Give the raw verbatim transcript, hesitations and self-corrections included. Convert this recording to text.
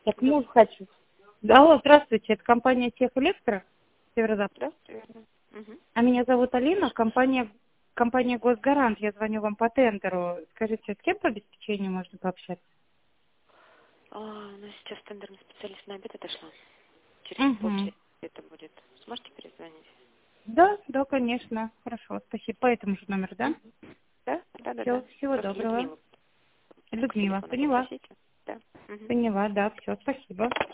Так, муж хочу. Алло, здравствуйте, это компания Техэлектро, Северо-Запад. Верно. Мгм. А меня зовут Алина, компания, компания Госгарант. Я звоню вам по тендеру. Скажите, с кем по обеспечению можно пообщаться? А, у нас сейчас тендерный специалист на обед отошла. Через Угу. полчаса это будет. Сможете перезвонить? Да, да, конечно. Хорошо, спасибо. По этому же номеру, да? Мгм. Да? Да, да, Все, да. всего Просто доброго. Людмила. К Людмила, телефону поняла. попросите. Да. Мгм. Поняла, да, все, спасибо.